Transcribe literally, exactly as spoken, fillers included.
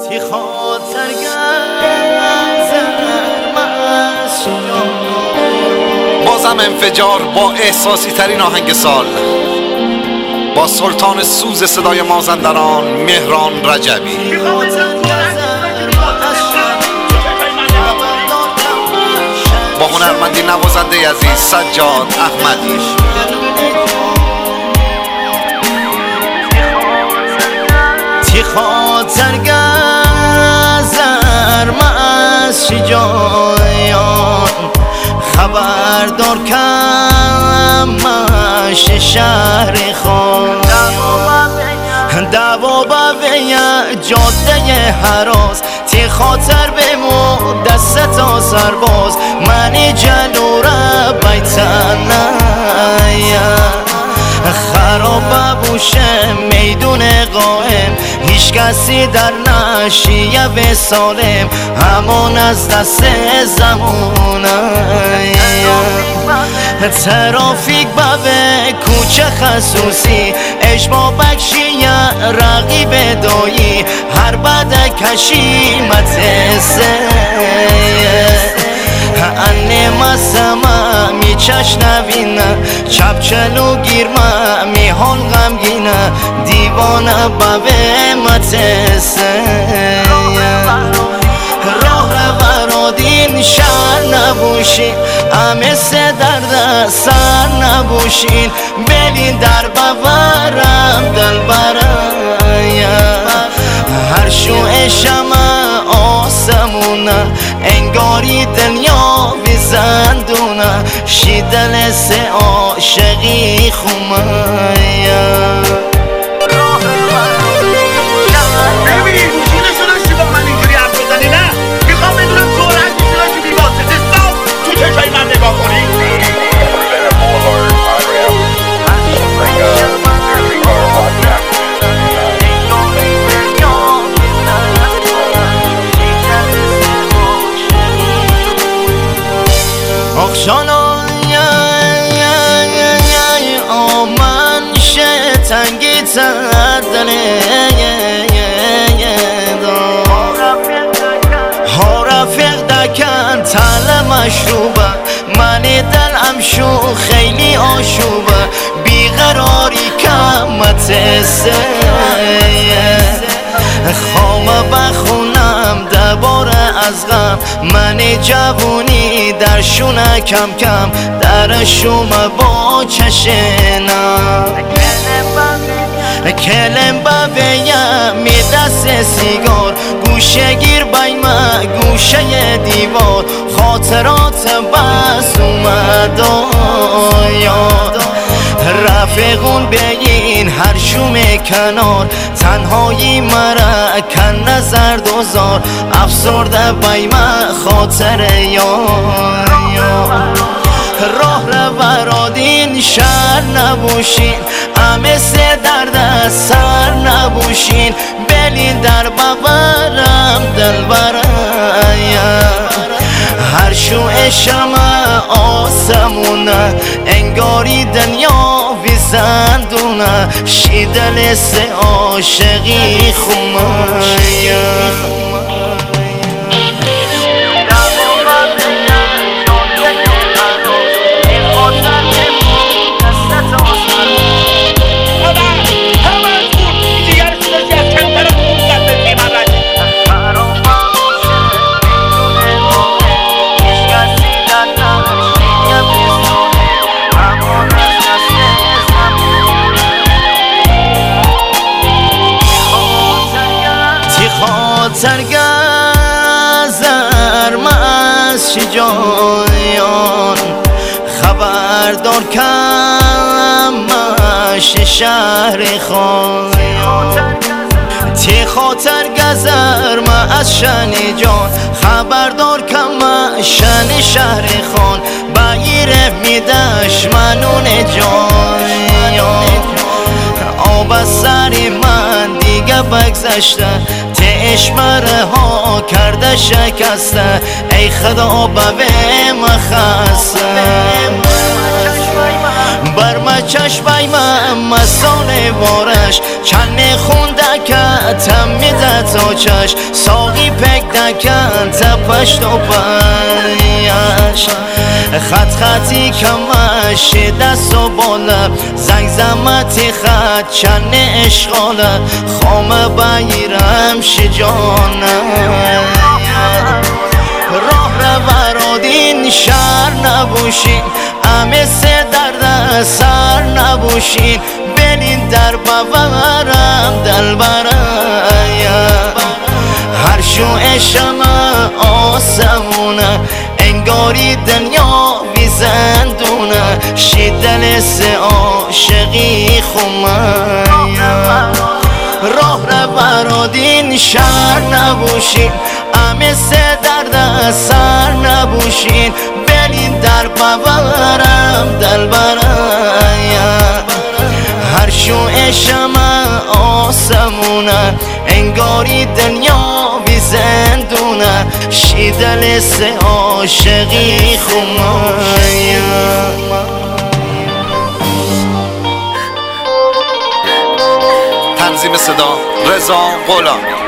بازم انفجار با احساسی ترین آهنگ سال، با سلطان سوز صدای مازندران مهران رجبی. با هنرمندی نوازنده عزیز سجاد احمدی. تی خاطر گذر ماز شجایان خبردار کم مش شهر خان دوا بوی جاده هراز تی خاطر بمو دست تا سرباز منی جلوره بیتن خراب بوشه میدون قائم هیچ کسی در نشیه به سالم همون از دست زمونه ترافیک بابه کوچه خصوصی اجبا بکشی رقیب دایی هر بد کشی متسه انه مسما می چش نوینه چپ چلو گیرمه می هون غمگینه دیوانه بابه متسه راه ورادین شهر نبوشین همه سه درد سر نبوشین بلین در بورم دل برایم هر شوع شمع آسمونه انگاری دنیا بی زندونه شیدل سه عاشقی خومایم آخشانا آمن شه تنگی تردنه ها رفیق دکن تل مشروبه منی دلم شو خیلی آشوبه بیقراری کمت خوامه بخونم دباره از غم من جوونی در شونه کم کم در شومه با چشنم کلم ببیم می دست سیگار گوشه گیر بیمه گوشه دیوار خاطرات بس اومد یاد رفیقون بگین هر شوم کنار تنهایی مرا کن نظر دوزار افسرده بیمه خاطر یار راه رو برادین شهر نبوشین همه سه درد سر نبوشین بلین در ببرم دل برایم هر شوع شمع آسمونه انگاری دنیا بی زندونه شیدل سه عاشقی خومایم خاطر گذر ماز شجایان خبردار کم مش شهر خان تی خاطر گذر ماز شن جان خبردار کم شن شهر خان بگیره میدش منون جان آب سری من دیگه بگذشته اشمره ها کرده شکسته ای خدا به مخسته بر ما چشمای من مسانه وارش چنه خونده که تمیده تا چش ساقی پک دکن تپشت و پیش خط خطی کمش دست و بالا زنگ زمتی خط چنه اشغاله خامه بگیرم شجانه راه رورادین شهر نبوشین همه سه درد سر نبوشین بلین در بورم دل برایم هر شو شما آسمونه انگاری دنیا بی زندونه شیدل سه عاشقی خمایم راه رورادین شهر نبوشین همه سه درد سر نبوشین بلین در بورم دل برایم هر شو شما آسمونه انگاری دنیا بی زندونه شیدل سه عاشقی خمایم تنظیم صدا رضا غلامی.